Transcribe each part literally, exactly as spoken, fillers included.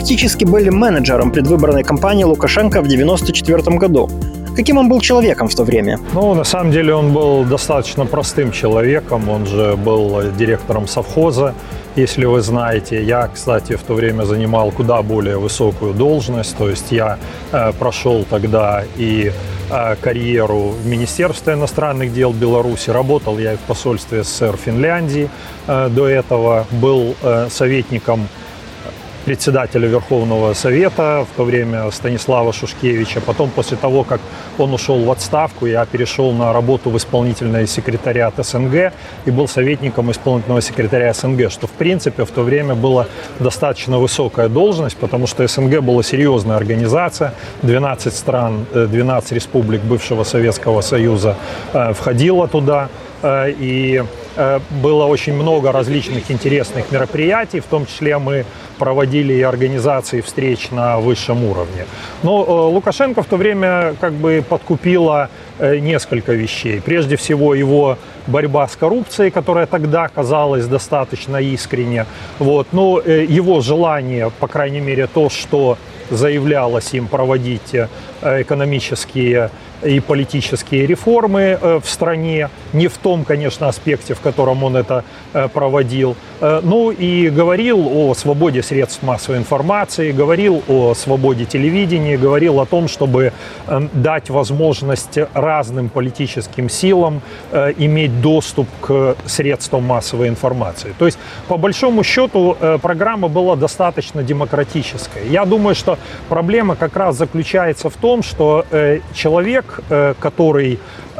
фактически были менеджером предвыборной кампании Лукашенко в девяносто четвёртом году. Каким он был человеком в то время? Ну, на самом деле он был достаточно простым человеком. Он же был директором совхоза, если вы знаете. Я, кстати, в то время занимал куда более высокую должность. То есть я э, прошел тогда и э, карьеру в Министерстве иностранных дел Беларуси. Работал я и в посольстве СССР Финляндии. Э, до этого был э, советником председателя Верховного Совета, в то время Станислава Шушкевича. Потом, после того, как он ушел в отставку, я перешел на работу в исполнительный секретариат СНГ и был советником исполнительного секретаря СНГ, что, в принципе, в то время была достаточно высокая должность, потому что СНГ была серьезная организация. двенадцать стран, двенадцать республик бывшего Советского Союза входило туда. И было очень много различных интересных мероприятий, в том числе мы проводили и организации встреч на высшем уровне. Но Лукашенко в то время как бы подкупила несколько вещей. Прежде всего, его борьба с коррупцией, которая тогда казалась достаточно искренне. Вот. Но его желание, по крайней мере, то, что заявлялось им, проводить экономические и политические реформы в стране, не в том, конечно, аспекте, в котором он это проводил, ну и говорил о свободе средств массовой информации, говорил о свободе телевидения, говорил о том, чтобы дать возможность разным политическим силам иметь доступ к средствам массовой информации. То есть, по большому счету, программа была достаточно демократической. Я думаю, что проблема как раз заключается в том, что человек, который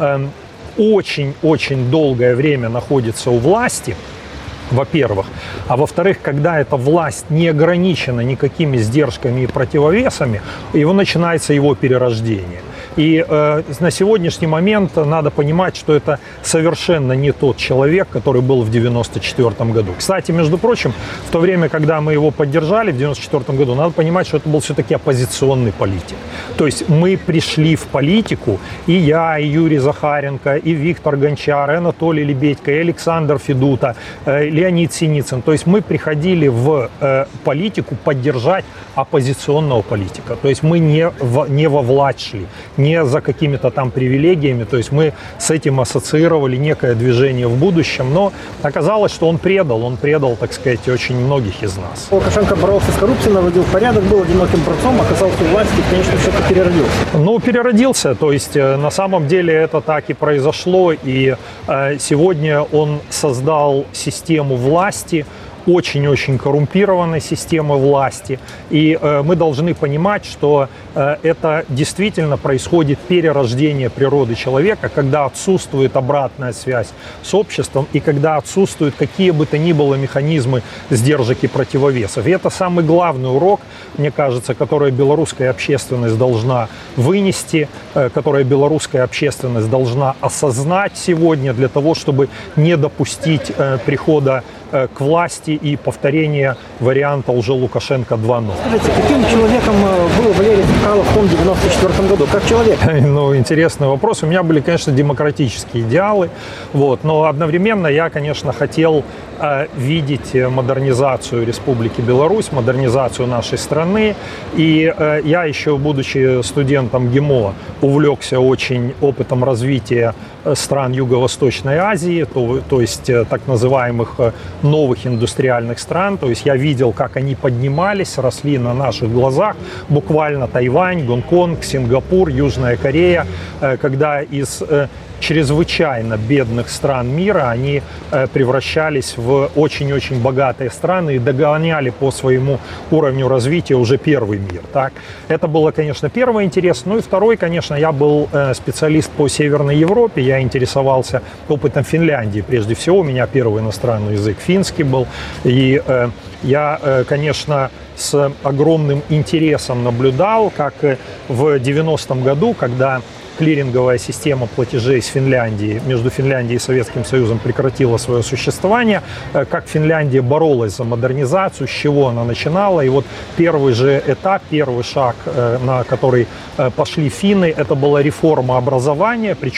очень-очень долгое время находится у власти, во-первых, а во-вторых, когда эта власть не ограничена никакими сдержками и противовесами, его начинается его перерождение. И э, на сегодняшний момент надо понимать, что это совершенно не тот человек, который был в девяносто четвёртом году. Кстати, между прочим, в то время, когда мы его поддержали в девяносто четвёртом году, надо понимать, что это был все-таки оппозиционный политик. То есть мы пришли в политику, и я, и Юрий Захаренко, и Виктор Гончар, и Анатолий Лебедько, и Александр Федута, э, Леонид Синицын. То есть мы приходили в э, политику поддержать оппозиционного политика. То есть мы не, в, не во власть шли, не за какими-то там привилегиями, то есть мы с этим ассоциировали некое движение в будущем, но оказалось, что он предал, он предал, так сказать, очень многих из нас. Лукашенко боролся с коррупцией, наводил порядок, был одиноким борцом, оказался у власти, конечно, все-таки переродился. Ну, переродился, то есть на самом деле это так и произошло, и э, сегодня он создал систему власти, очень-очень коррумпированной системы власти. И э, мы должны понимать, что э, это действительно происходит перерождение природы человека, когда отсутствует обратная связь с обществом и когда отсутствуют какие бы то ни было механизмы сдержек и противовесов. И это самый главный урок, мне кажется, который белорусская общественность должна вынести, э, который белорусская общественность должна осознать сегодня для того, чтобы не допустить э, прихода э, к власти и повторение варианта уже Лукашенко два ноль. Скажите, каким человеком был Валерий Цепкало в том девяносто четвёртом году? Как человек? Ну, интересный вопрос. У меня были, конечно, демократические идеалы, вот, но одновременно я, конечно, хотел э, видеть модернизацию Республики Беларусь, модернизацию нашей страны. И э, я еще, будучи студентом ГИМО, увлекся очень опытом развития стран Юго-Восточной Азии, то, то есть так называемых новых индустриальных стран. То есть я видел, как они поднимались, росли на наших глазах. Буквально Тайвань, Гонконг, Сингапур, Южная Корея, когда из чрезвычайно бедных стран мира они превращались в очень-очень богатые страны и догоняли по своему уровню развития уже первый мир. Так? Это было, конечно, первый интерес. Ну и второй, конечно, я был специалист по Северной Европе. Я интересовался опытом Финляндии. Прежде всего, у меня первый иностранный язык финский был. И э, я, э, конечно, с огромным интересом наблюдал, как в девяностом году, когда клиринговая система платежей с Финляндией, между Финляндией и Советским Союзом прекратила свое существование, как Финляндия боролась за модернизацию, с чего она начинала. И вот первый же этап, первый шаг, на который пошли финны, это была реформа образования, причем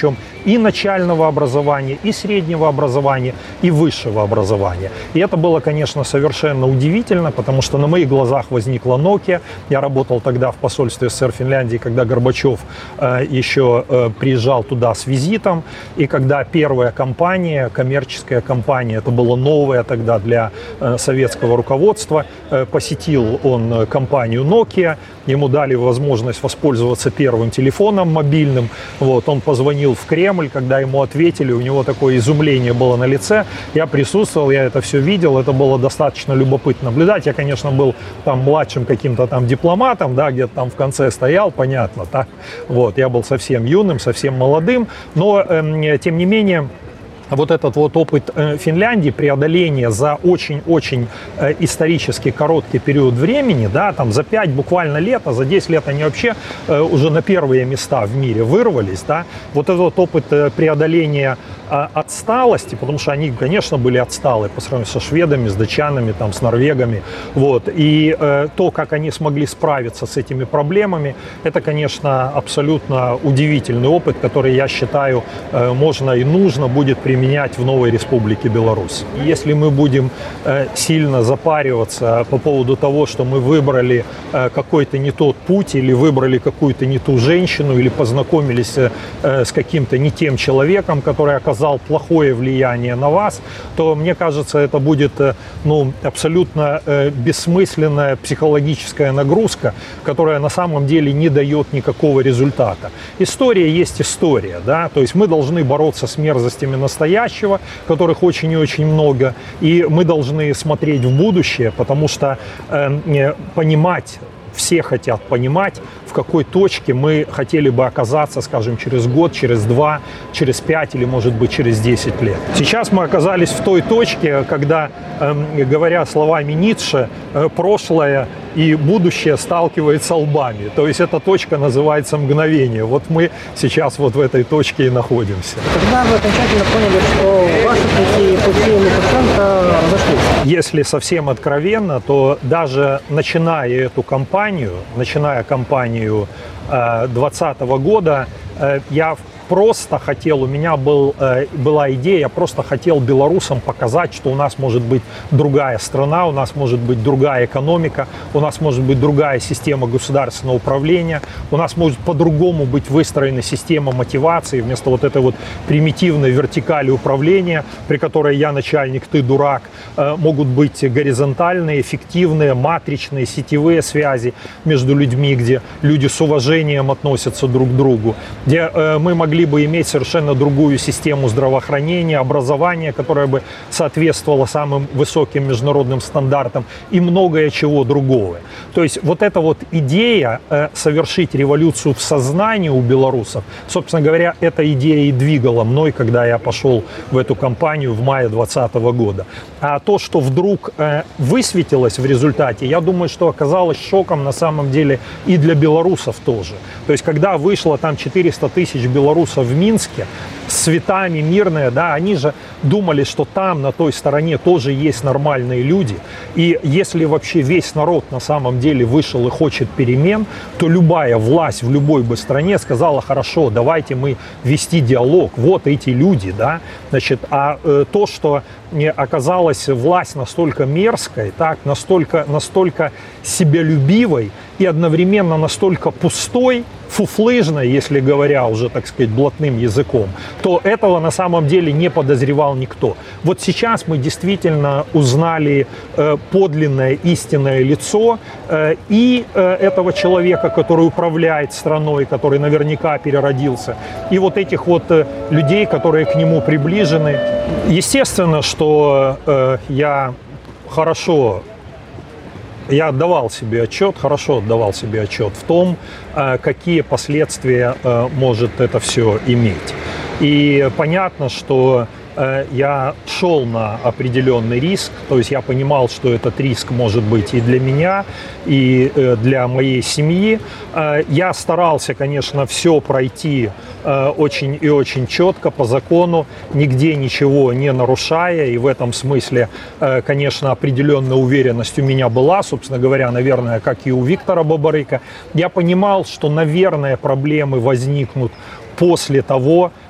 и начального образования, и среднего образования, и высшего образования. И это было, конечно, совершенно удивительно, потому что на моих глазах возникла Nokia. Я работал тогда в посольстве СССР Финляндии, когда Горбачев э, еще э, приезжал туда с визитом, и когда первая компания, коммерческая компания, это было новое тогда для э, советского руководства, э, посетил он компанию Nokia, ему дали возможность воспользоваться первым телефоном мобильным, вот, он позвонил в Кремль, когда ему ответили, у него такое изумление было на лице, я присутствовал, я это все видел, это было достаточно любопытно наблюдать, я, конечно, был там младшим каким-то там дипломатом, да, где-то там в конце стоял, понятно, так, вот, я был совсем юным, совсем молодым, но, э, тем не менее, вот этот вот опыт Финляндии, преодоление за очень-очень исторически короткий период времени, да, там за пять буквально лет, а за десять лет они вообще уже на первые места в мире вырвались, да, вот этот вот опыт преодоления отсталости, потому что они, конечно, были отсталые по сравнению со шведами, с датчанами, там, с норвегами, вот, и э, то, как они смогли справиться с этими проблемами, это, конечно, абсолютно удивительный опыт, который, я считаю, э, можно и нужно будет применять в новой Республике Беларусь. Если мы будем э, сильно запариваться по поводу того, что мы выбрали э, какой-то не тот путь, или выбрали какую-то не ту женщину, или познакомились э, с каким-то не тем человеком, который оказался плохое влияние на вас, то, мне кажется, это будет, ну, абсолютно э, бессмысленная психологическая нагрузка, которая на самом деле не дает никакого результата. История есть история, да, то есть мы должны бороться с мерзостями настоящего, которых очень и очень много, и мы должны смотреть в будущее, потому что э, понимать, все хотят понимать, в какой точке мы хотели бы оказаться, скажем, через год, через два, через пять или, может быть, через десять лет. Сейчас мы оказались в той точке, когда, э, говоря словами Ницше, э, прошлое и будущее сталкиваются лбами. То есть эта точка называется мгновение. Вот мы сейчас вот в этой точке и находимся. Когда вы окончательно поняли, что ваши пути и пути Лукашенко разошлись? Если совсем откровенно, то даже начиная эту кампанию, начиная кампанию двадцатого года, я просто хотел, у меня был, э, была идея, я просто хотел белорусам показать, что у нас может быть другая страна, у нас может быть другая экономика, у нас может быть другая система государственного управления, у нас может по-другому быть выстроена система мотивации, вместо вот этой вот примитивной вертикали управления, при которой я начальник, ты дурак, э, могут быть горизонтальные, эффективные, матричные, сетевые связи между людьми, где люди с уважением относятся друг к другу, где э, мы могли бы иметь совершенно другую систему здравоохранения, образования, которая бы соответствовала самым высоким международным стандартам и многое чего другого. То есть вот эта вот идея э, совершить революцию в сознании у белорусов, собственно говоря, эта идея и двигала мной, когда я пошел в эту кампанию в мае двадцатого года. А то, что вдруг э, высветилось в результате, я думаю, что оказалось шоком на самом деле и для белорусов тоже. То есть когда вышло там четыреста тысяч белорусов в Минске с цветами, мирные, да, они же думали, что там, на той стороне, тоже есть нормальные люди. И если вообще весь народ на самом деле вышел и хочет перемен, то любая власть в любой бы стране сказала: хорошо, давайте мы вести диалог, вот эти люди, да, значит, а э, то, что не оказалась власть настолько мерзкой, так, настолько, настолько себялюбивой и одновременно настолько пустой, фуфлыжной, если говоря уже, так сказать, блатным языком, то этого на самом деле не подозревал никто. Вот сейчас мы действительно узнали э, подлинное, истинное лицо э, и э, этого человека, который управляет страной, который наверняка переродился, и вот этих вот э, людей, которые к нему приближены. Естественно, что э, я хорошо Я отдавал себе отчет, хорошо отдавал себе отчет в том, какие последствия может это все иметь. И понятно, что я шел на определенный риск, то есть я понимал, что этот риск может быть и для меня, и для моей семьи. Я старался, конечно, все пройти очень и очень четко, по закону, нигде ничего не нарушая, и в этом смысле, конечно, определенная уверенность у меня была, собственно говоря, наверное, как и у Виктора Бабарыка. Я понимал, что, наверное, проблемы возникнут после того,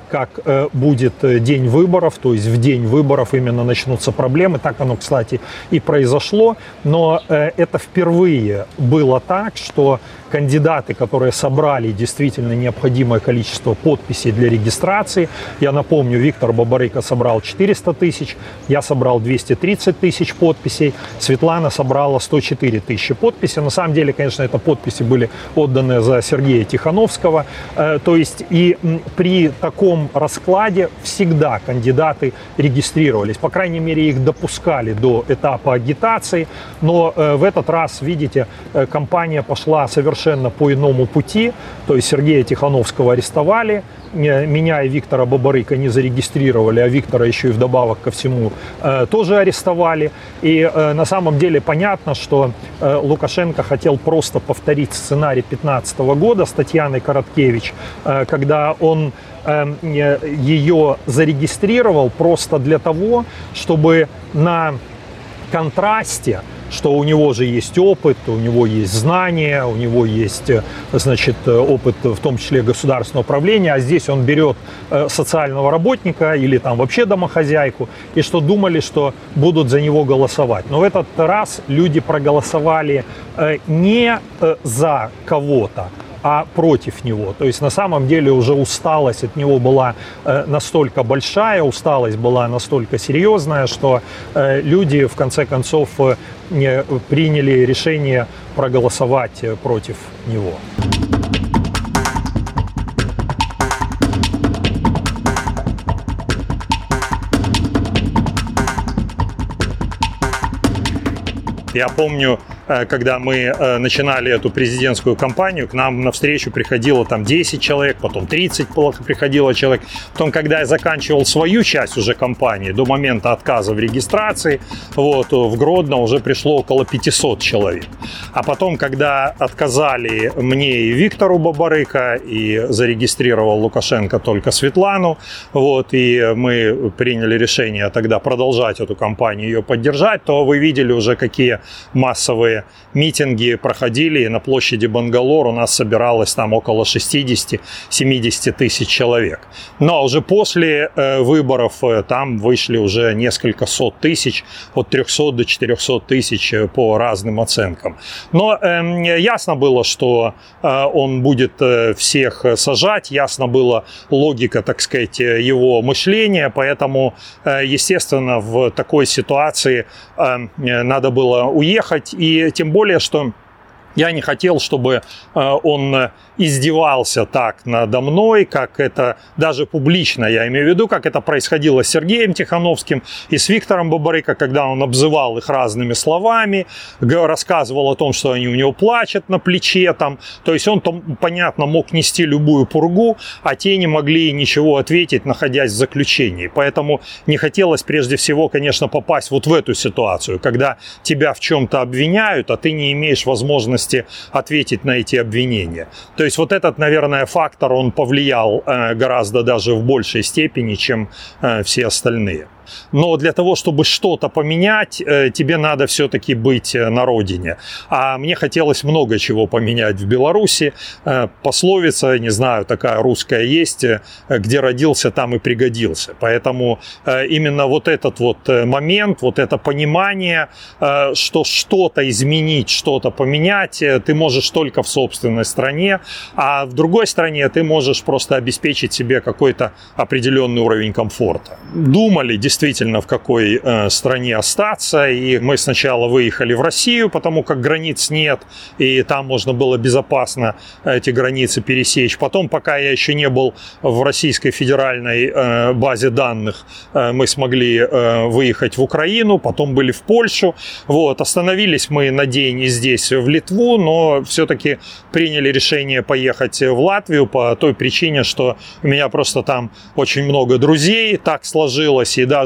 как э, будет день выборов, то есть в день выборов именно начнутся проблемы. Так оно, кстати, и произошло. Но э, это впервые было так, что кандидаты, которые собрали действительно необходимое количество подписей для регистрации, я напомню, Виктор Бабарыка собрал четыреста тысяч, я собрал двести тридцать тысяч подписей, Светлана собрала сто четыре тысячи подписей. На самом деле, конечно, это подписи были отданы за Сергея Тихановского. Э, то есть и м, при таком раскладе всегда кандидаты регистрировались. По крайней мере, их допускали до этапа агитации. Но э, в этот раз, видите, э, кампания пошла совершенно совершенно по иному пути. То есть Сергея Тихановского арестовали, меня и Виктора Бабарыка не зарегистрировали, а Виктора еще и вдобавок ко всему э, тоже арестовали. И э, на самом деле понятно, что э, Лукашенко хотел просто повторить сценарий две тысячи пятнадцатого года с Татьяной Короткевич, э, когда он э, ее зарегистрировал просто для того, чтобы на контрасте, что у него же есть опыт, у него есть знания, у него есть, значит, опыт в том числе государственного управления, а здесь он берет социального работника или там вообще домохозяйку, и что думали, что будут за него голосовать. Но в этот раз люди проголосовали не за кого-то, а против него. То есть на самом деле уже усталость от него была э, настолько большая, усталость была настолько серьезная, что э, люди в конце концов э, приняли решение проголосовать против него. Я помню, когда мы начинали эту президентскую кампанию, к нам навстречу приходило там десять человек, потом тридцать приходило человек. Потом, когда я заканчивал свою часть уже кампании, до момента отказа в регистрации, вот, в Гродно уже пришло около пятисот человек. А потом, когда отказали мне и Виктору Бабарыка, и зарегистрировал Лукашенко только Светлану, вот, и мы приняли решение тогда продолжать эту кампанию, ее поддержать, то вы видели уже, какие массовые митинги проходили, и на площади Бангалор у нас собиралось там около шестьдесят-семьдесят тысяч человек. Но уже после э, выборов э, там вышли уже несколько сот тысяч, от трехсот до четырехсот тысяч по разным оценкам. Но э, ясно было, что э, он будет э, всех сажать, ясно была логика, так сказать, его мышления, поэтому, э, естественно, в такой ситуации э, надо было уехать, и тем более, что я не хотел, чтобы он издевался так надо мной, как это даже публично, я имею в виду, как это происходило с Сергеем Тихановским и с Виктором Бабарыко, когда он обзывал их разными словами, рассказывал о том, что они у него плачут на плече, там, то есть он, там, понятно, мог нести любую пургу, а те не могли ничего ответить, находясь в заключении. Поэтому не хотелось прежде всего, конечно, попасть вот в эту ситуацию, когда тебя в чем-то обвиняют, а ты не имеешь возможности ответить на эти обвинения. То есть вот этот, наверное, фактор, он повлиял э, гораздо даже в большей степени, чем э, все остальные. Но для того, чтобы что-то поменять, тебе надо все-таки быть на родине. А мне хотелось много чего поменять в Беларуси. Пословица, не знаю, такая русская есть, где родился, там и пригодился. Поэтому именно вот этот вот момент, вот это понимание, что что-то изменить, что-то поменять, ты можешь только в собственной стране, а в другой стране ты можешь просто обеспечить себе какой-то определенный уровень комфорта. Думали, действительно, действительно, в какой э, стране остаться. И мы сначала выехали в Россию, потому как границ нет, и там можно было безопасно эти границы пересечь. Потом, пока я еще не был в Российской федеральной э, базе данных, э, мы смогли э, выехать в Украину, потом были в Польшу. Вот. Остановились мы на день здесь, в Литву, но все-таки приняли решение поехать в Латвию по той причине, что у меня просто там очень много друзей, так сложилось, и даже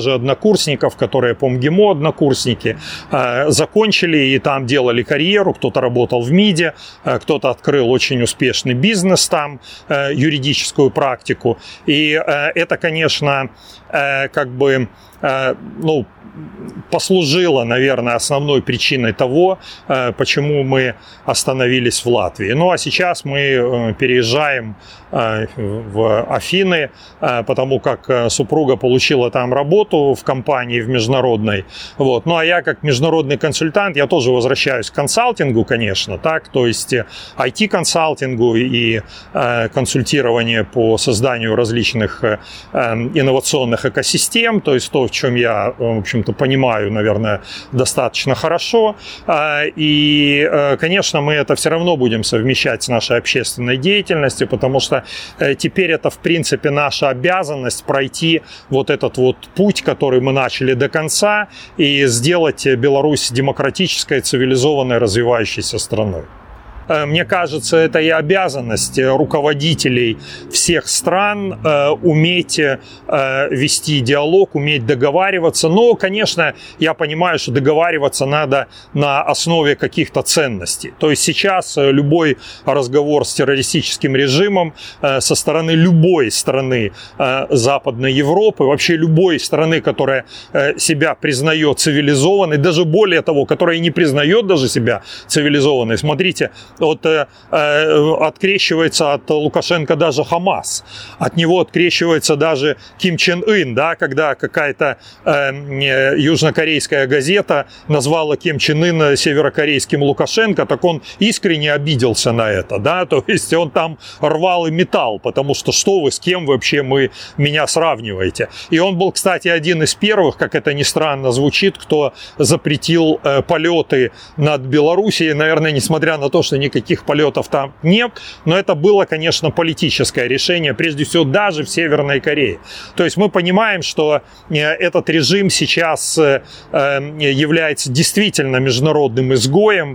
даже однокурсников, которые по МГИМО однокурсники, закончили и там делали карьеру. Кто-то работал в МИДе, кто-то открыл очень успешный бизнес там, юридическую практику. И это, конечно, как бы, ну, послужило, наверное, основной причиной того, почему мы остановились в Латвии. Ну а сейчас мы переезжаем в Афины, потому как супруга получила там работу в компании в международной. Вот. Ну а я как международный консультант, я тоже возвращаюсь к консалтингу, конечно, так, то есть ай ти-консалтингу и консультирование по созданию различных инновационных экосистем, то есть то, в чем я, в общем-то, понимаю, наверное, достаточно хорошо. И, конечно, мы это все равно будем совмещать с нашей общественной деятельностью, потому что теперь это, в принципе, наша обязанность пройти вот этот вот путь, который мы начали до конца, и сделать Беларусь демократической, цивилизованной, развивающейся страной. Мне кажется, это и обязанность руководителей всех стран э, уметь э, вести диалог, уметь договариваться. Но, конечно, я понимаю, что договариваться надо на основе каких-то ценностей. То есть сейчас любой разговор с террористическим режимом э, со стороны любой страны э, Западной Европы, вообще любой страны, которая э, себя признает цивилизованной, даже более того, которая не признает даже себя цивилизованной. Смотрите, вот э, открещивается от Лукашенко даже Хамас, от него открещивается даже Ким Чен Ын, да, когда какая-то э, южнокорейская газета назвала Ким Чен Ына северокорейским Лукашенко, так он искренне обиделся на это, да, то есть он там рвал и метал, потому что что вы, с кем вообще мы меня сравниваете. И он был, кстати, один из первых, как это ни странно звучит, кто запретил э, полеты над Белоруссией, наверное, несмотря на то, что никаких полетов там нет, но это было, конечно, политическое решение, прежде всего даже в Северной Корее. То есть мы понимаем, что этот режим сейчас является действительно международным изгоем,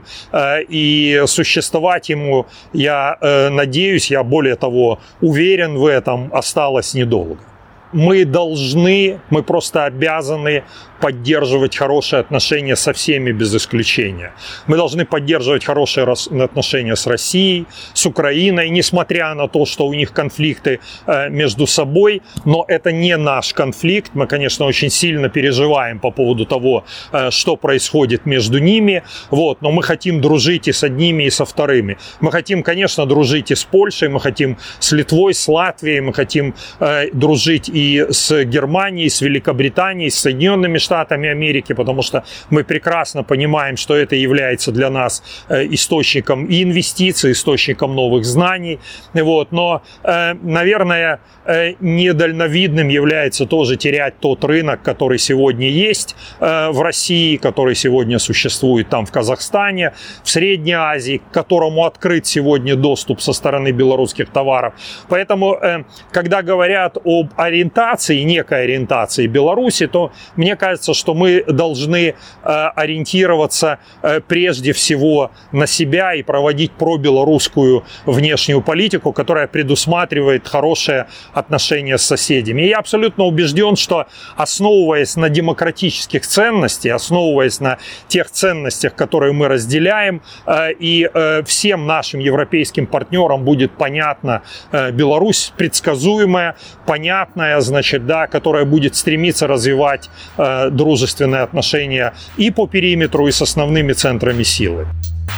и существовать ему, я надеюсь, я более того уверен в этом, осталось недолго. Мы должны, мы просто обязаны поддерживать хорошие отношения со всеми без исключения. Мы должны поддерживать хорошие отношения с Россией, с Украиной, несмотря на то, что у них конфликты между собой, но это не наш конфликт. Мы, конечно, очень сильно переживаем по поводу того, что происходит между ними, вот, но мы хотим дружить и с одними, и со вторыми. Мы хотим, конечно, дружить и с Польшей, мы хотим с Литвой, с Латвией, мы хотим дружить и с Германией, с Великобританией, с Соединенными Штатами Америки, потому что мы прекрасно понимаем, что это является для нас источником и инвестиций, источником новых знаний. Вот. Но, наверное, недальновидным является тоже терять тот рынок, который сегодня есть в России, который сегодня существует там в Казахстане, в Средней Азии, к которому открыт сегодня доступ со стороны белорусских товаров. Поэтому, когда говорят об ориентации, некой ориентации Беларуси, то мне кажется, что мы должны ориентироваться прежде всего на себя и проводить пробелорусскую внешнюю политику, которая предусматривает хорошее отношения с соседями. И я абсолютно убежден, что, основываясь на демократических ценностях, основываясь на тех ценностях, которые мы разделяем, и всем нашим европейским партнерам будет понятна Беларусь, предсказуемая, понятная, значит, да, которая будет стремиться развивать дружественные отношения и по периметру, и с основными центрами силы.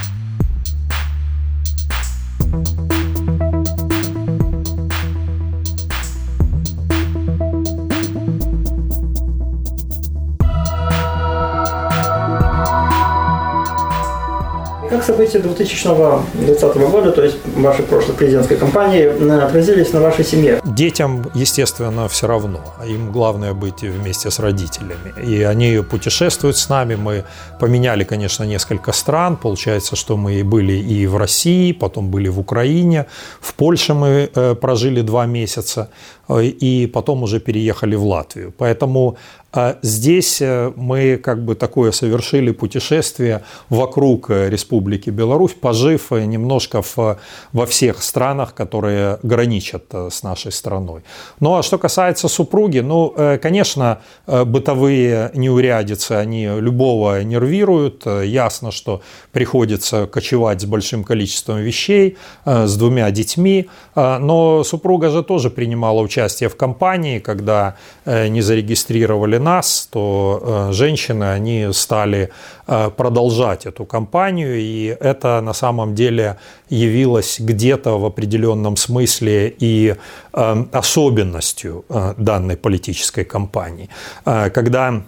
Как события две тысячи двадцатого года, то есть вашей прошлой президентской кампании, отразились на вашей семье? Детям, естественно, все равно. Им главное быть вместе с родителями. И они путешествуют с нами. Мы поменяли, конечно, несколько стран. Получается, что мы были и в России, потом были в Украине. В Польше мы прожили два месяца. И потом уже переехали в Латвию. Поэтому Здесь мы как бы такое совершили путешествие вокруг Республики Беларусь, пожив немножко в, во всех странах, которые граничат с нашей страной. Ну а что касается супруги, ну, конечно, бытовые неурядицы, они любого нервируют. Ясно, что приходится кочевать с большим количеством вещей, с двумя детьми. Но супруга же тоже принимала участие в кампании, когда не зарегистрировали нас, то женщины, они стали продолжать эту кампанию, и это на самом деле явилось где-то в определенном смысле и особенностью данной политической кампании. Когда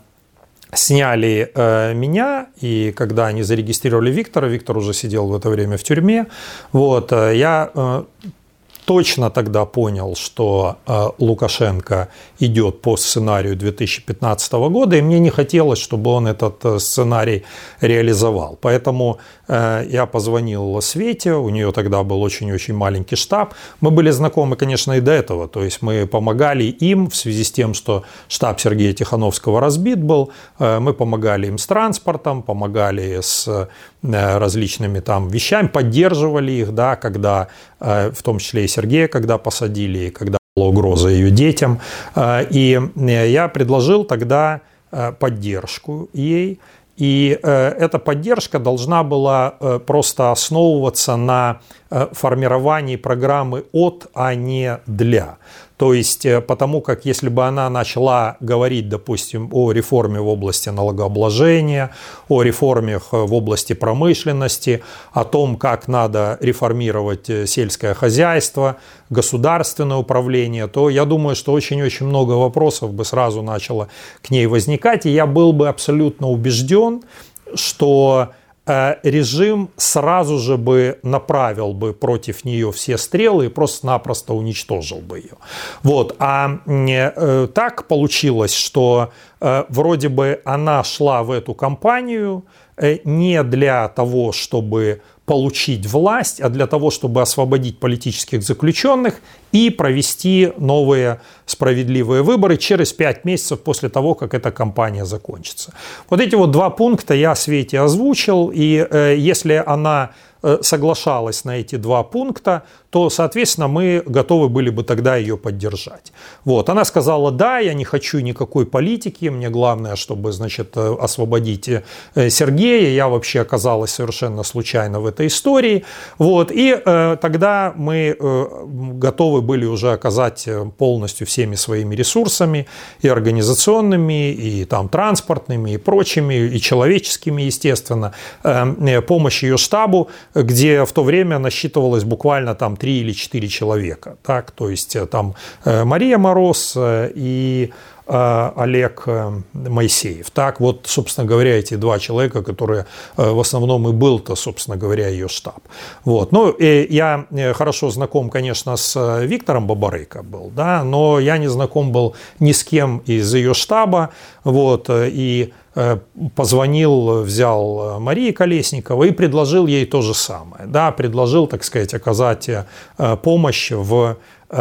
сняли э, меня, и когда они зарегистрировали Виктора, Виктор уже сидел в это время в тюрьме, вот, э, я э, точно тогда понял, что э, Лукашенко идет по сценарию две тысячи пятнадцатого года, и мне не хотелось, чтобы он этот э, сценарий реализовал. Поэтому э, я позвонил Свете, у нее тогда был очень-очень маленький штаб. Мы были знакомы, конечно, и до этого, то есть мы помогали им в связи с тем, что штаб Сергея Тихановского разбит был, э, мы помогали им с транспортом, помогали с э, различными там вещами, поддерживали их, да, когда, э, в том числе и Сергея, когда посадили, и когда была угроза ее детям. И я предложил тогда поддержку ей. И эта поддержка должна была просто основываться на формировании программы от, а не для. То есть, потому как если бы она начала говорить, допустим, о реформе в области налогообложения, о реформах в области промышленности, о том, как надо реформировать сельское хозяйство, государственное управление, то я думаю, что очень-очень много вопросов бы сразу начало к ней возникать. И я был бы абсолютно убежден, что режим сразу же бы направил бы против нее все стрелы и просто-напросто уничтожил бы ее. Вот. А э, так получилось, что э, вроде бы она шла в эту кампанию э, не для того, чтобы получить власть, а для того, чтобы освободить политических заключенных и провести новые справедливые выборы через пять месяцев после того, как эта кампания закончится. Вот эти вот два пункта я Свете озвучил, и э, если она э, соглашалась на эти два пункта, то, соответственно, мы готовы были бы тогда ее поддержать. Вот. Она сказала: да, я не хочу никакой политики, мне главное, чтобы, значит, освободить Сергея, я вообще оказалась совершенно случайно в этой истории. Вот. И э, тогда мы э, готовы были уже оказать полностью всеми своими ресурсами, и организационными, и там транспортными, и прочими, и человеческими, естественно, э, помощь ее штабу, где в то время насчитывалось буквально там три или четыре человека. Так? То есть там Мария Мороз и Олег Моисеев. Так, вот, собственно говоря, эти два человека, которые в основном и был-то, собственно говоря, ее штаб. Вот. Ну, и я хорошо знаком, конечно, с Виктором Бабарыко был, да, но я не знаком был ни с кем из ее штаба. Вот, и позвонил, взял Марии Колесниковой и предложил ей то же самое. Да, предложил, так сказать, оказать помощь в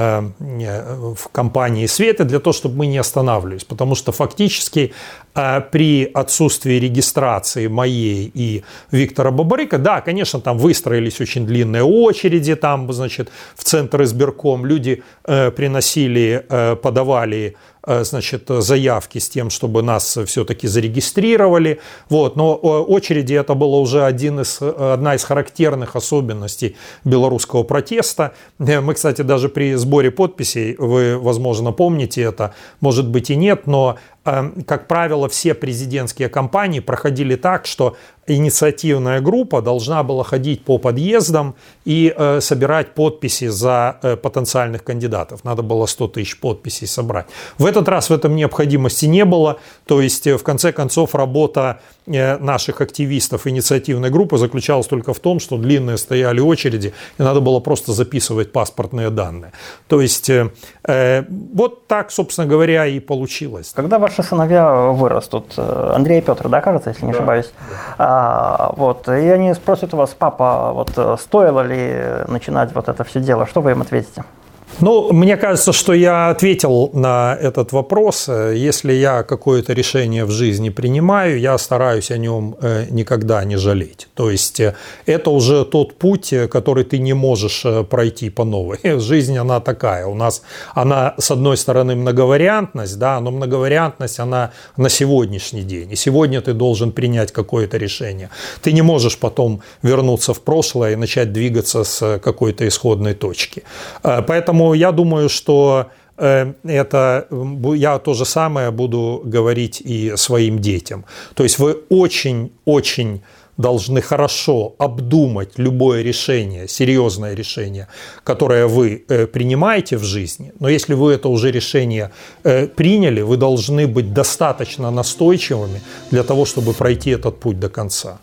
в компании Светы для того, чтобы мы не останавливались. Потому что фактически при отсутствии регистрации моей и Виктора Бабарыко, да, конечно, там выстроились очень длинные очереди, там, значит, в центр избирком люди приносили, подавали, значит, заявки с тем, чтобы нас все-таки зарегистрировали. Вот. Но очереди — это было уже один из, одна из характерных особенностей белорусского протеста. Мы, кстати, даже при сборе подписей, вы, возможно, помните это, может быть и нет, но, как правило, все президентские кампании проходили так, что инициативная группа должна была ходить по подъездам и э, собирать подписи за э, потенциальных кандидатов. Надо было сто тысяч подписей собрать. В этот раз в этом необходимости не было. То есть, э, в конце концов, работа э, наших активистов инициативной группы заключалась только в том, что длинные стояли очереди, и надо было просто записывать паспортные данные. То есть, э, э, вот так, собственно говоря, и получилось. Когда ваши сыновья вырастут, Андрей и Петр, да, кажется, если не да. ошибаюсь, да. А, вот, и они спросят у вас: папа, вот стоило ли начинать вот это все дело, что вы им ответите? Ну, мне кажется, что я ответил на этот вопрос. Если я какое-то решение в жизни принимаю, я стараюсь о нем никогда не жалеть. То есть это уже тот путь, который ты не можешь пройти по новой. Жизнь, она такая. У нас она, с одной стороны, многовариантность, да, но многовариантность, она на сегодняшний день. И сегодня ты должен принять какое-то решение. Ты не можешь потом вернуться в прошлое и начать двигаться с какой-то исходной точки. Поэтому я думаю, что это я то же самое буду говорить и своим детям. То есть вы очень-очень должны хорошо обдумать любое решение, серьезное решение, которое вы принимаете в жизни. Но если вы это уже решение приняли, вы должны быть достаточно настойчивыми для того, чтобы пройти этот путь до конца.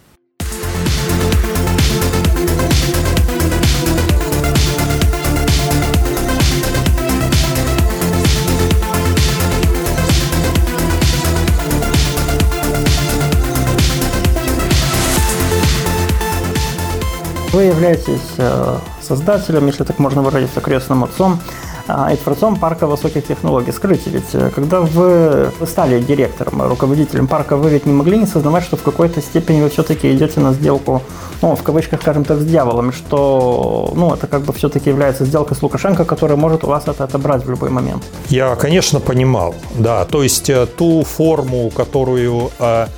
Вы являетесь создателем, если так можно выразиться, крестным отцом и творцом парка высоких технологий. Скажите, ведь когда вы стали директором, руководителем парка, вы ведь не могли не сознавать, что в какой-то степени вы все-таки идете на сделку, ну, в кавычках, скажем так, с дьяволом, что, ну, это как бы все-таки является сделкой с Лукашенко, который может у вас это отобрать в любой момент? Я, конечно, понимал, да, то есть ту форму, которую...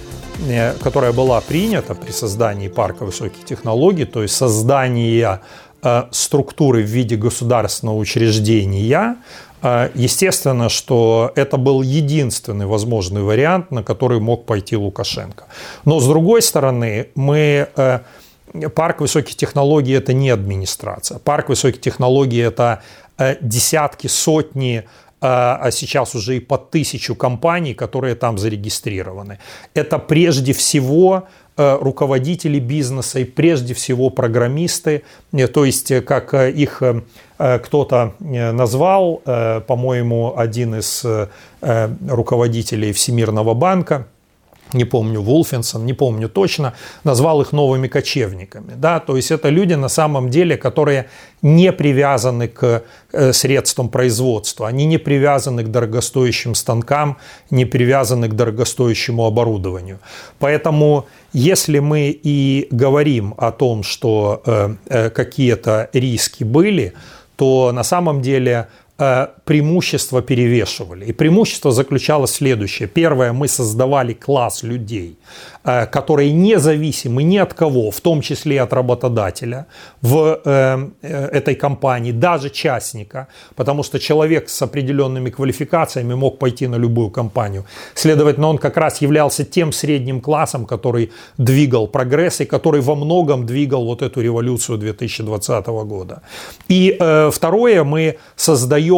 которая была принята при создании парка высоких технологий, то есть создание э, структуры в виде государственного учреждения, э, естественно, что это был единственный возможный вариант, на который мог пойти Лукашенко. Но с другой стороны, мы... Э, парк высоких технологий – это не администрация. Парк высоких технологий – это э, десятки, сотни, а сейчас уже и по тысячу компаний, которые там зарегистрированы. Это прежде всего руководители бизнеса и прежде всего программисты, то есть, как их кто-то назвал, по-моему, один из руководителей Всемирного банка, не помню, Вулфенсон, не помню точно, назвал их новыми кочевниками. Да? То есть это люди на самом деле, которые не привязаны к средствам производства, они не привязаны к дорогостоящим станкам, не привязаны к дорогостоящему оборудованию. Поэтому если мы и говорим о том, что э, какие-то риски были, то на самом деле преимущества перевешивали. И преимущество заключалось в следующее. Первое, мы создавали класс людей, которые независимы ни от кого, в том числе и от работодателя, в этой компании, даже частника, потому что человек с определенными квалификациями мог пойти на любую компанию. Следовательно, он как раз являлся тем средним классом, который двигал прогресс и который во многом двигал вот эту революцию две тысячи двадцатого года. И второе, мы создаем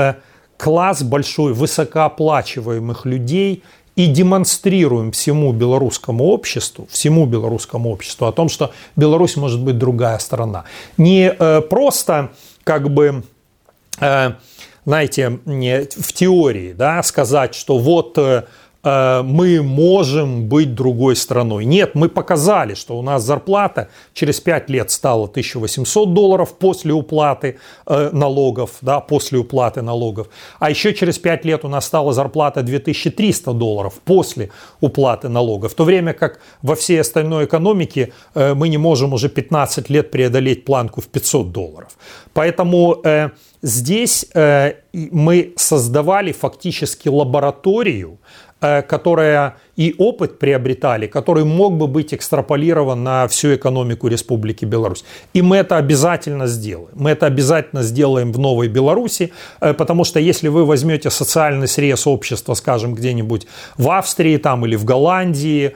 класс большой высокооплачиваемых людей и демонстрируем всему белорусскому обществу, всему белорусскому обществу о том, что Беларусь может быть другая страна. Не э, просто как бы, э, знаете, не в теории, да, сказать, что вот э, мы можем быть другой страной. Нет, мы показали, что у нас зарплата через пять лет стала тысяча восемьсот долларов после уплаты э, налогов, да, после уплаты налогов. А еще через пять лет у нас стала зарплата две тысячи триста долларов после уплаты налогов. В то время как во всей остальной экономике э, мы не можем уже пятнадцать лет преодолеть планку в пятьсот долларов. Поэтому э, здесь э, мы создавали фактически лабораторию, которая и опыт приобретали, который мог бы быть экстраполирован на всю экономику Республики Беларусь. И мы это обязательно сделаем. Мы это обязательно сделаем в Новой Беларуси, потому что если вы возьмете социальный срез общества, скажем, где-нибудь в Австрии там, или в Голландии,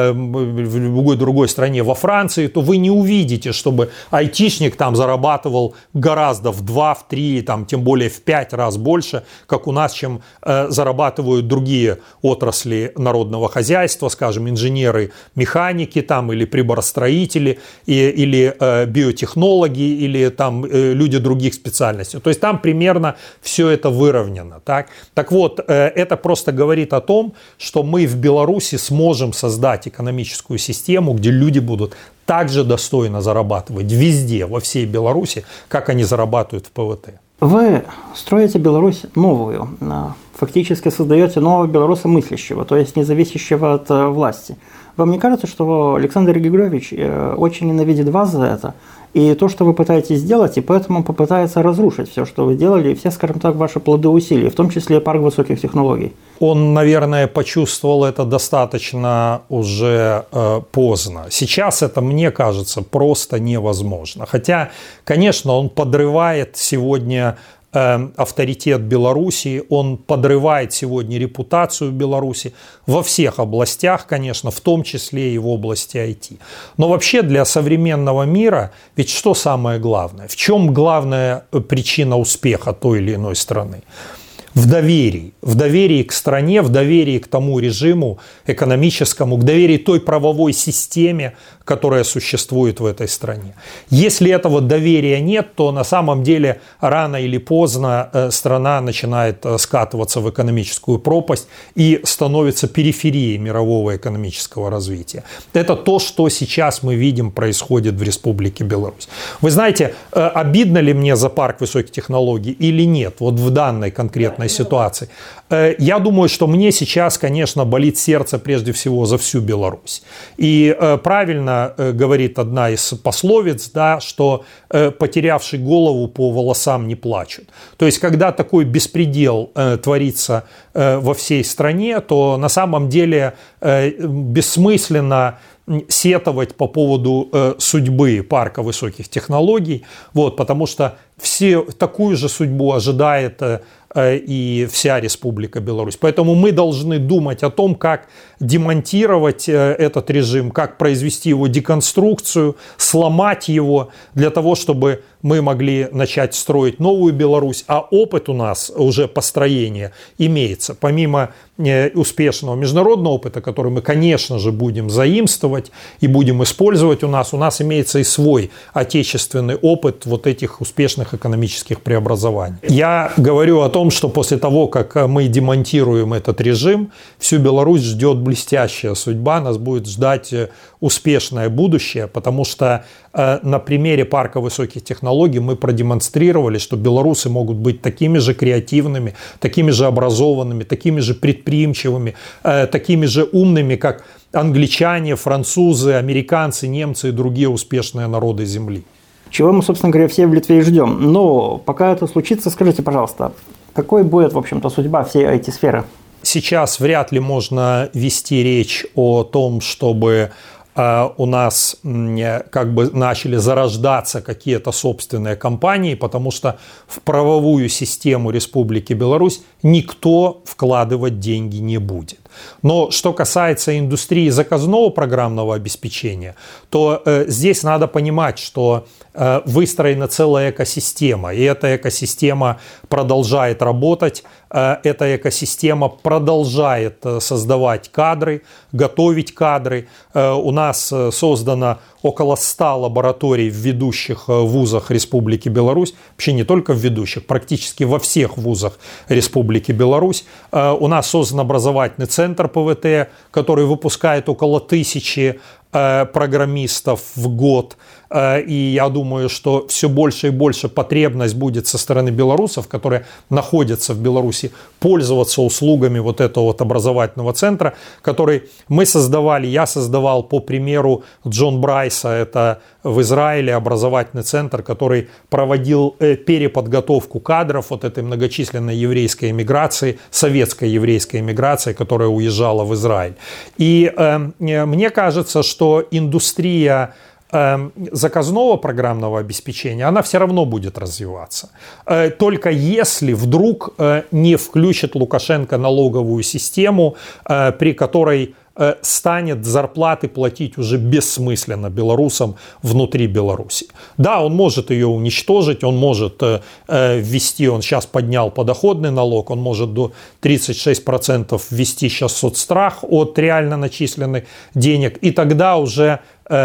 в любой другой стране, во Франции, то вы не увидите, чтобы айтишник там зарабатывал гораздо в два, в три, там, тем более в пять раз больше, как у нас, чем зарабатывают другие отрасли народного хозяйства, скажем, инженеры, механики там, или приборостроители, и, или э, биотехнологи, или там э, люди других специальностей. То есть там примерно все это выровнено. Так, так вот, э, это просто говорит о том, что мы в Беларуси сможем создать экономическую систему, где люди будут также достойно зарабатывать везде, во всей Беларуси, как они зарабатывают в ПВТ. Вы строите Беларусь новую, фактически создаете нового белоруса мыслящего, то есть независящего от власти. Вам не кажется, что Александр Григорьевич очень ненавидит вас за это? И то, что вы пытаетесь сделать, и поэтому попытается разрушить все, что вы делали, и все, скажем так, ваши плоды усилий, в том числе парк высоких технологий. Он, наверное, почувствовал это достаточно уже э, поздно. Сейчас это, мне кажется, просто невозможно. Хотя, конечно, он подрывает сегодня авторитет Беларуси, он подрывает сегодня репутацию Беларуси во всех областях, конечно, в том числе и в области ай ти. Но вообще для современного мира, ведь что самое главное? В чем главная причина успеха той или иной страны? В доверии. В доверии к стране, в доверии к тому режиму экономическому, к доверии той правовой системе, которая существует в этой стране. Если этого доверия нет, то на самом деле рано или поздно страна начинает скатываться в экономическую пропасть и становится периферией мирового экономического развития. Это то, что сейчас мы видим происходит в Республике Беларусь. Вы знаете, обидно ли мне за парк высоких технологий или нет, вот в данной конкретной ситуации? Я думаю, что мне сейчас, конечно, болит сердце прежде всего за всю Беларусь. И правильно говорит одна из пословиц, да, что потерявший голову по волосам не плачут. То есть, когда такой беспредел творится во всей стране, то на самом деле бессмысленно сетовать по поводу э, судьбы парка высоких технологий, вот, потому что все, такую же судьбу ожидает э, и вся Республика Беларусь. Поэтому мы должны думать о том, как демонтировать э, этот режим, как произвести его деконструкцию, сломать его для того, чтобы мы могли начать строить новую Беларусь. А опыт у нас уже построения имеется. Помимо э, успешного международного опыта, который мы, конечно же, будем заимствовать и будем использовать у нас, у нас имеется и свой отечественный опыт вот этих успешных экономических преобразований. Я говорю о том, что после того, как мы демонтируем этот режим, всю Беларусь ждет блестящая судьба, нас будет ждать успешное будущее, потому что э, на примере парка высоких технологий мы продемонстрировали, что белорусы могут быть такими же креативными, такими же образованными, такими же предприимчивыми, э, такими же умными, как англичане, французы, американцы, немцы и другие успешные народы Земли. Чего мы, собственно говоря, все в Литве и ждем. Но пока это случится, скажите, пожалуйста, какой будет, в общем-то, судьба всей ай ти-сферы? Сейчас вряд ли можно вести речь о том, чтобы э, у нас э, как бы начали зарождаться какие-то собственные компании, потому что в правовую систему Республики Беларусь никто вкладывать деньги не будет. Но что касается индустрии заказного программного обеспечения, то э, здесь надо понимать, что э, выстроена целая экосистема, и эта экосистема продолжает работать, э, эта экосистема продолжает э, создавать кадры, готовить кадры. Э, у нас э, создано около ста лабораторий в ведущих вузах Республики Беларусь, вообще не только в ведущих, практически во всех вузах Республики Беларусь. У нас создан образовательный центр пэ вэ тэ, который выпускает около тысячи программистов в год. И я думаю, что все больше и больше потребность будет со стороны белорусов, которые находятся в Беларуси, пользоваться услугами вот этого вот образовательного центра, который мы создавали, я создавал по примеру Джон Брайса, это в Израиле образовательный центр, который проводил переподготовку кадров вот этой многочисленной еврейской эмиграции, советской еврейской эмиграции, которая уезжала в Израиль. И э, мне кажется, что индустрия заказного программного обеспечения, она все равно будет развиваться. Только если вдруг не включит Лукашенко налоговую систему, при которой станет зарплаты платить уже бессмысленно белорусам внутри Беларуси. Да, он может ее уничтожить, он может ввести, он сейчас поднял подоходный налог, он может до тридцать шесть процентов ввести сейчас соцстрах от реально начисленных денег, и тогда уже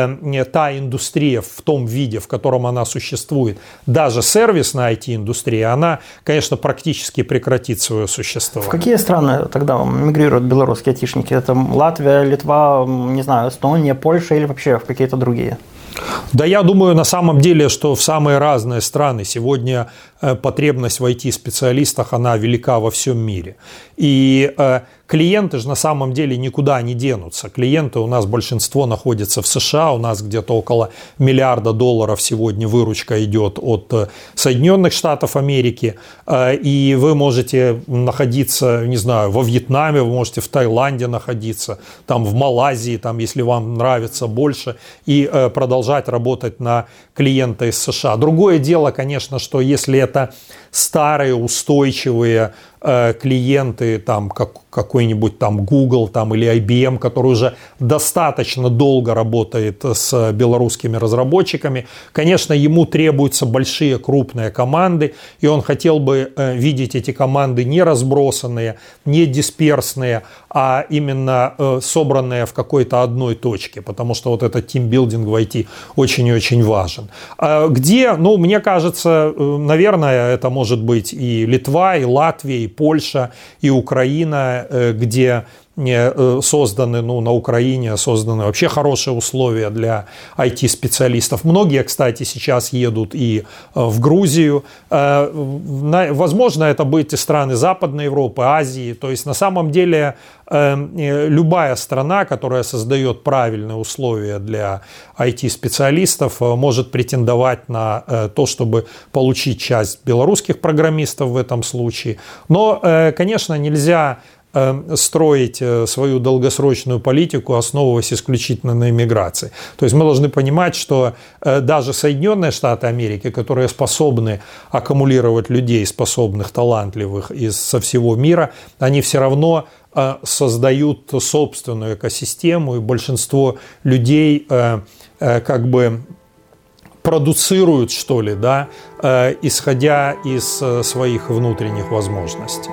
та индустрия в том виде, в котором она существует, даже сервисная ай ти-индустрия, она, конечно, практически прекратит свое существование. В какие страны тогда мигрируют белорусские айтишники? Это Латвия, Литва, не знаю, Эстония, Польша или вообще в какие-то другие? Да, я думаю, на самом деле, что в самые разные страны сегодня потребность в ай ти-специалистах, она велика во всем мире. И э, клиенты же на самом деле никуда не денутся. Клиенты у нас большинство находятся в США, у нас где-то около миллиарда долларов сегодня выручка идет от Соединенных Штатов Америки. Э, и вы можете находиться, не знаю, во Вьетнаме, вы можете в Таиланде находиться, там в Малайзии, там, если вам нравится больше, и э, продолжать работать на клиента из США. Другое дело, конечно, что если это старые, устойчивые э, клиенты, там, как, какой-нибудь там Google там, или ай би эм, который уже достаточно долго работает с белорусскими разработчиками, конечно, ему требуются большие, крупные команды, и он хотел бы э, видеть эти команды не разбросанные, не дисперсные, а именно э, собранные в какой-то одной точке, потому что вот этот тимбилдинг в ай ти очень и очень важен. А где, ну, мне кажется, э, наверное, это может быть и Литва, и Латвия, и Польша, и Украина, э, где созданы, ну, на Украине созданы вообще хорошие условия для ай ти-специалистов. Многие, кстати, сейчас едут и в Грузию. Возможно, это будут и страны Западной Европы, Азии. То есть, на самом деле, любая страна, которая создает правильные условия для ай ти-специалистов, может претендовать на то, чтобы получить часть белорусских программистов в этом случае. Но, конечно, нельзя строить свою долгосрочную политику, основываясь исключительно на иммиграции. То есть мы должны понимать, что даже Соединенные Штаты Америки, которые способны аккумулировать людей, способных, талантливых из со всего мира, они все равно создают собственную экосистему, и большинство людей как бы продуцируют, что ли, да, исходя из своих внутренних возможностей.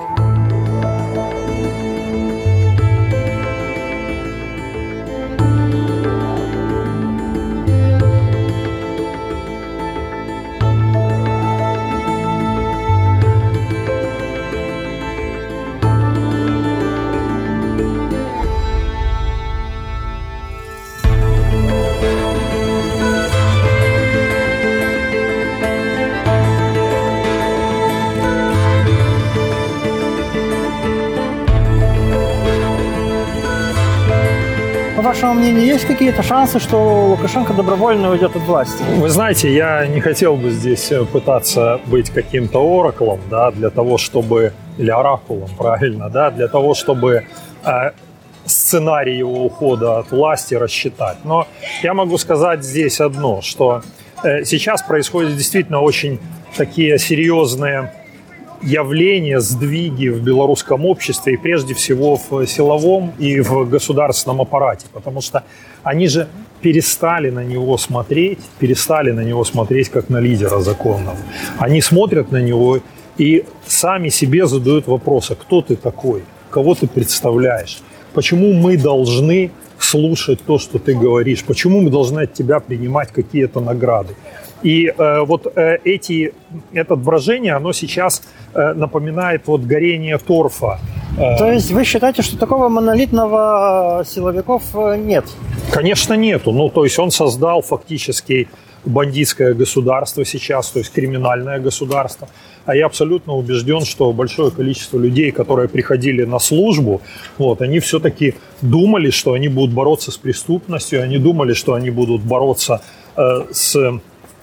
По вашему мнению, есть какие-то шансы, что Лукашенко добровольно уйдет от власти? Вы знаете, я не хотел бы здесь пытаться быть каким-то ораклом, да, для того, чтобы, или оракулом, правильно, да, для того, чтобы э, сценарий его ухода от власти рассчитать. Но я могу сказать здесь одно, что э, сейчас происходят действительно очень такие серьезные явления, сдвиги в белорусском обществе, и прежде всего в силовом и в государственном аппарате, потому что они же перестали на него смотреть, перестали на него смотреть как на лидера законного. Они смотрят на него и сами себе задают вопросы: кто ты такой, кого ты представляешь, почему мы должны слушать то, что ты говоришь, почему мы должны от тебя принимать какие-то награды. И э, вот э, эти, это брожение, оно сейчас э, напоминает вот горение торфа. То есть вы считаете, что такого монолитного силовиков нет? Конечно, нету. Ну, то есть он создал фактически бандитское государство сейчас, то есть криминальное государство. А я абсолютно убежден, что большое количество людей, которые приходили на службу, вот, они все-таки думали, что они будут бороться с преступностью, они думали, что они будут бороться э, с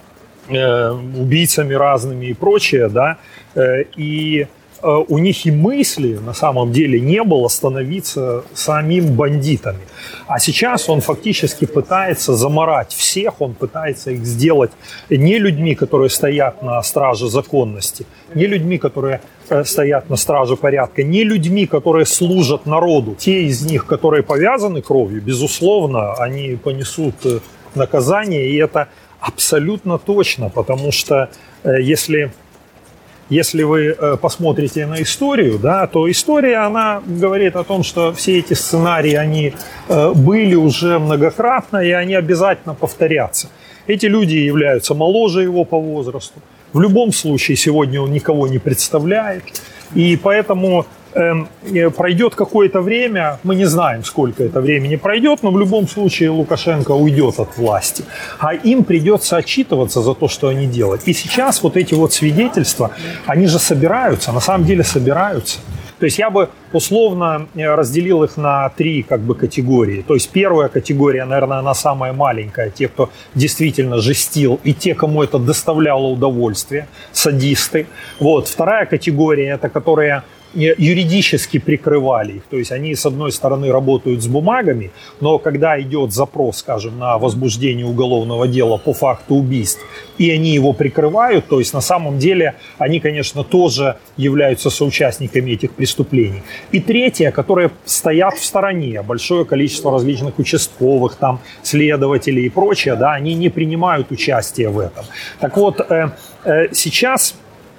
убийцами разными и прочее, да, и у них и мысли на самом деле не было становиться самим бандитами. А сейчас он фактически пытается заморать всех, он пытается их сделать не людьми, которые стоят на страже законности, не людьми, которые стоят на страже порядка, не людьми, которые служат народу. Те из них, которые повязаны кровью, безусловно, они понесут наказание, и это абсолютно точно, потому что э, если, если вы э, посмотрите на историю, да, то история, она говорит о том, что все эти сценарии, они э, были уже многократно, и они обязательно повторятся. Эти люди являются моложе его по возрасту. В любом случае сегодня он никого не представляет, и поэтому э, пройдет какое-то время, мы не знаем, сколько это времени пройдет, но в любом случае Лукашенко уйдет от власти. А им придется отчитываться за то, что они делают. И сейчас вот эти вот свидетельства, они же собираются, на самом деле собираются. То есть я бы условно разделил их на три как бы категории. То есть первая категория, наверное, она самая маленькая. Те, кто действительно жестил, и те, кому это доставляло удовольствие, садисты. Вот. Вторая категория, это которые юридически прикрывали их. То есть они, с одной стороны, работают с бумагами, но когда идет запрос, скажем, на возбуждение уголовного дела по факту убийств, и они его прикрывают, то есть на самом деле они, конечно, тоже являются соучастниками этих преступлений. И третье, которые стоят в стороне, большое количество различных участковых, там, следователей и прочее, да, они не принимают участие в этом. Так вот, э, э, сейчас...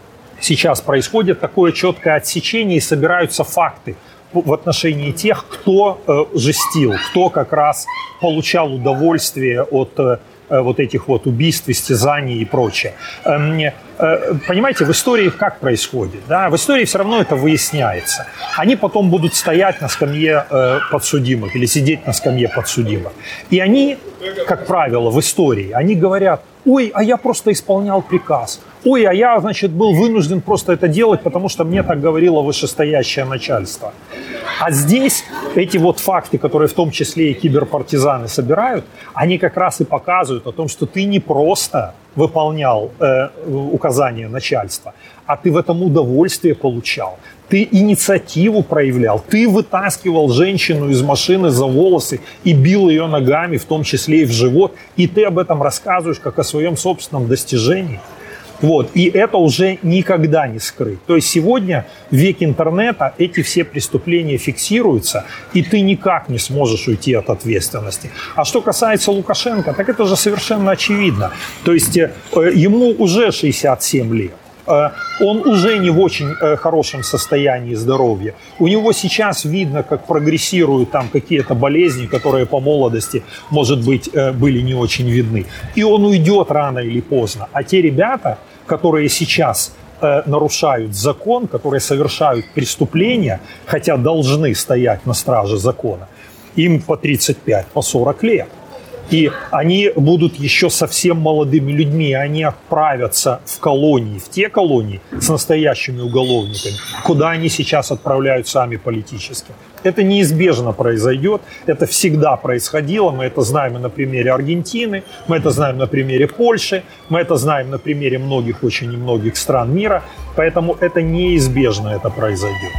Сейчас происходит такое четкое отсечение и собираются факты в отношении тех, кто э, жестил, кто как раз получал удовольствие от э, вот этих вот убийств, истязаний и прочее. Э, э, понимаете, в истории как происходит? Да? В истории все равно это выясняется. Они потом будут стоять на скамье э, подсудимых или сидеть на скамье подсудимых. И они, как правило, в истории, они говорят: ой, а я просто исполнял приказ. Ой, а я, значит, был вынужден просто это делать, потому что мне так говорило вышестоящее начальство. А здесь эти вот факты, которые в том числе и киберпартизаны собирают, они как раз и показывают о том, что ты не просто выполнял э, указания начальства, а ты в этом удовольствие получал. Ты инициативу проявлял, ты вытаскивал женщину из машины за волосы и бил ее ногами, в том числе и в живот, и ты об этом рассказываешь как о своем собственном достижении. Вот. И это уже никогда не скрыть. То есть сегодня, в век интернета, эти все преступления фиксируются, и ты никак не сможешь уйти от ответственности. А что касается Лукашенко, так это же совершенно очевидно. То есть э, ему уже шестьдесят семь лет. Он уже не в очень хорошем состоянии здоровья. У него сейчас видно, как прогрессируют там какие-то болезни, которые по молодости, может быть, были не очень видны. И он уйдет рано или поздно. А те ребята, которые сейчас нарушают закон, которые совершают преступления, хотя должны стоять на страже закона, им по тридцать пять, по сорок лет. И они будут еще совсем молодыми людьми, они отправятся в колонии, в те колонии с настоящими уголовниками, куда они сейчас отправляют сами политически. Это неизбежно произойдет, это всегда происходило, мы это знаем и на примере Аргентины, мы это знаем на примере Польши, мы это знаем на примере многих, очень многих стран мира, поэтому это неизбежно это произойдет.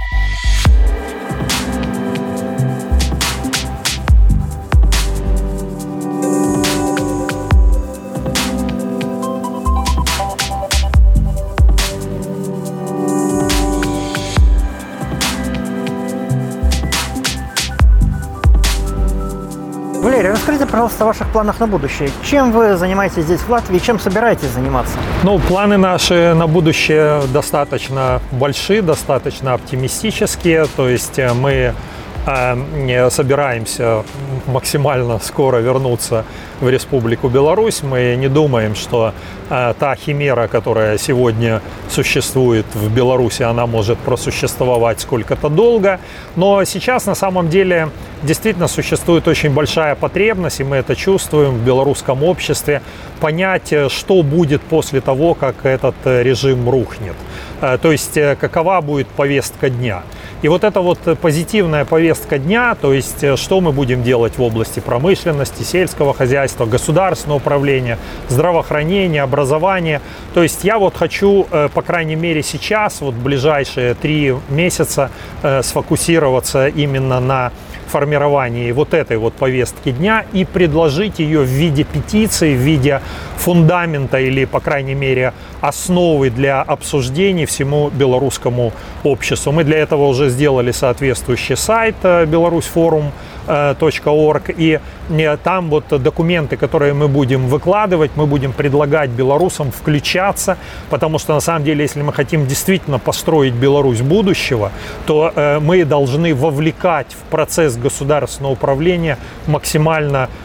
Валерий, расскажите, пожалуйста, о ваших планах на будущее. Чем вы занимаетесь здесь, в Латвии, чем собираетесь заниматься? Ну, планы наши на будущее достаточно большие, достаточно оптимистические. То есть мы э, собираемся максимально скоро вернуться в Республику Беларусь. Мы не думаем, что э, та химера, которая сегодня существует в Беларуси, она может просуществовать сколько-то долго. Но сейчас на самом деле действительно существует очень большая потребность, и мы это чувствуем в белорусском обществе, понять, что будет после того, как этот режим рухнет. Э, то есть какова будет повестка дня. И вот эта вот позитивная повестка дня, то есть что мы будем делать в области промышленности, сельского хозяйства, государственного управления, здравоохранения, образования. То есть я вот хочу, по крайней мере сейчас, вот в ближайшие три месяца сфокусироваться именно на формировании вот этой вот повестки дня и предложить ее в виде петиции, в виде фундамента или, по крайней мере, основы для обсуждений всему белорусскому обществу. Мы для этого уже сделали соответствующий сайт беларусьфорум точка орг, и там вот документы, которые мы будем выкладывать, мы будем предлагать белорусам включаться, потому что на самом деле, если мы хотим действительно построить Беларусь будущего, то мы должны вовлекать в процесс государственного управления максимально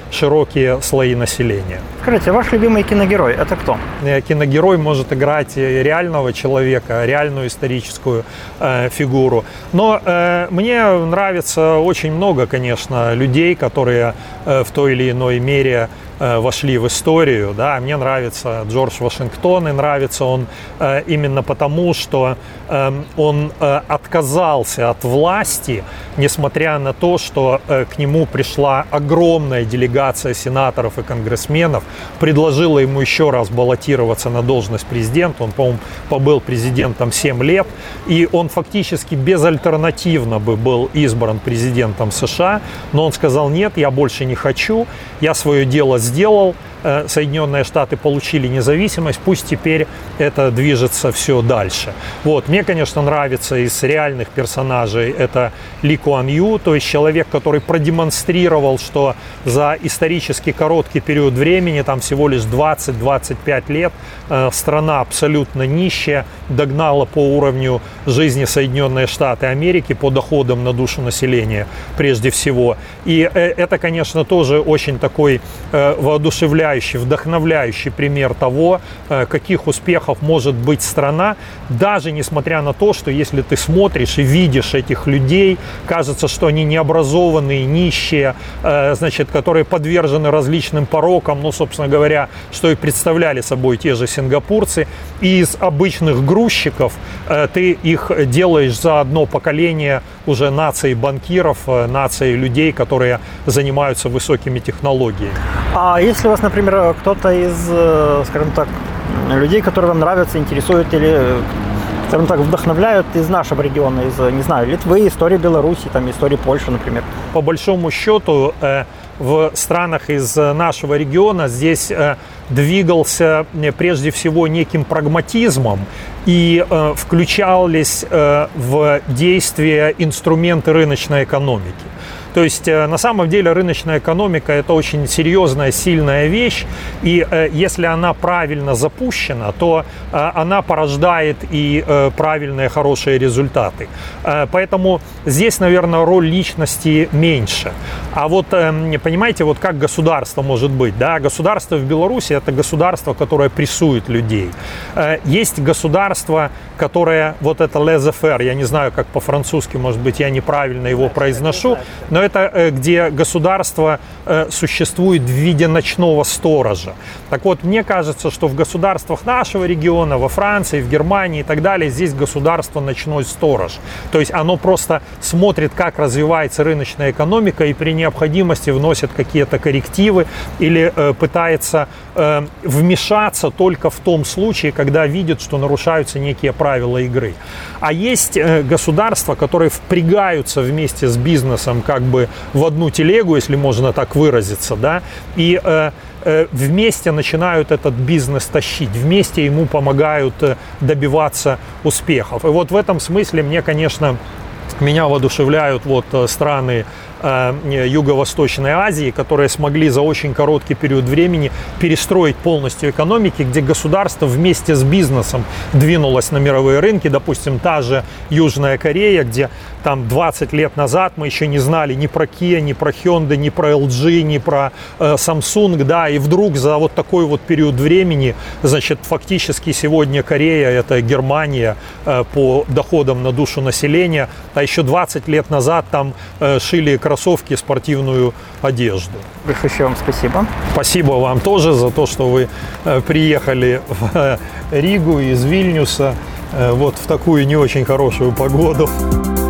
широкие слои населения. Скажите, ваш любимый киногерой – это кто? Киногерой может играть реального человека, реальную историческую э, фигуру. Но э, мне нравится очень много, конечно, людей, которые э, в той или иной мере вошли в историю. Да. Мне нравится Джордж Вашингтон, и нравится он э, именно потому, что э, он э, отказался от власти, несмотря на то, что э, к нему пришла огромная делегация сенаторов и конгрессменов, предложила ему еще раз баллотироваться на должность президента. Он, по-моему, побыл президентом семь лет, и он фактически безальтернативно бы был избран президентом США, но он сказал: нет, я больше не хочу, я свое дело сделал. сделал, Соединенные Штаты получили независимость, пусть теперь это движется все дальше. Вот. Мне, конечно, нравится из реальных персонажей это Ли Куан Ю, то есть человек, который продемонстрировал, что за исторически короткий период времени, там всего лишь двадцать-двадцать пять лет, страна абсолютно нищая, догнала по уровню жизни Соединенные Штаты Америки, по доходам на душу населения прежде всего. И это, конечно, тоже очень такой воодушевляющий, вдохновляющий пример того, каких успехов может быть страна, даже несмотря на то, что если ты смотришь и видишь этих людей, кажется, что они необразованные, нищие, значит, которые подвержены различным порокам, ну, собственно говоря, что и представляли собой те же сингапурцы. И из обычных грузчиков ты их делаешь за одно поколение уже нацией банкиров, нацией людей, которые занимаются высокими технологиями. А если у вас, например, кто-то из, скажем так, людей, которые вам нравятся, интересуют или, скажем так, вдохновляют из нашего региона, из, не знаю, Литвы, истории Беларуси, там, истории Польши, например? По большому счету, в странах из нашего региона здесь двигался прежде всего неким прагматизмом и включались в действие инструменты рыночной экономики. То есть, на самом деле, рыночная экономика – это очень серьезная, сильная вещь, и если она правильно запущена, то она порождает и правильные, хорошие результаты. Поэтому здесь, наверное, роль личности меньше. А вот, понимаете, вот как государство может быть, да? Государство в Беларуси – это государство, которое прессует людей. Есть государство, которое, вот это laissez-faire, я не знаю, как по-французски, может быть, я неправильно его произношу, но это где государство существует в виде ночного сторожа. Так вот, мне кажется, что в государствах нашего региона, во Франции, в Германии и так далее, здесь государство ночной сторож. То есть оно просто смотрит, как развивается рыночная экономика, и при необходимости вносит какие-то коррективы или э, пытается э, вмешаться только в том случае, когда видит, что нарушаются некие правила игры. А есть э, государства, которые впрягаются вместе с бизнесом как бы в одну телегу, если можно так выразиться, да, и э, э, вместе начинают этот бизнес тащить, вместе ему помогают э, добиваться успехов. И вот в этом смысле мне, конечно, меня воодушевляют вот страны Юго-Восточной Азии, которые смогли за очень короткий период времени перестроить полностью экономики, где государство вместе с бизнесом двинулось на мировые рынки. Допустим, та же Южная Корея, где там двадцать лет назад мы еще не знали ни про Kia, ни про Hyundai, ни про эл джи, ни про э, Samsung, да, и вдруг за вот такой вот период времени, значит, фактически сегодня Корея — это Германия э, по доходам на душу населения, а еще двадцать лет назад там э, шили кроссовки, спортивную одежду. Большое вам спасибо. Спасибо вам тоже за то, что вы э, приехали в э, Ригу из Вильнюса э, вот в такую не очень хорошую погоду.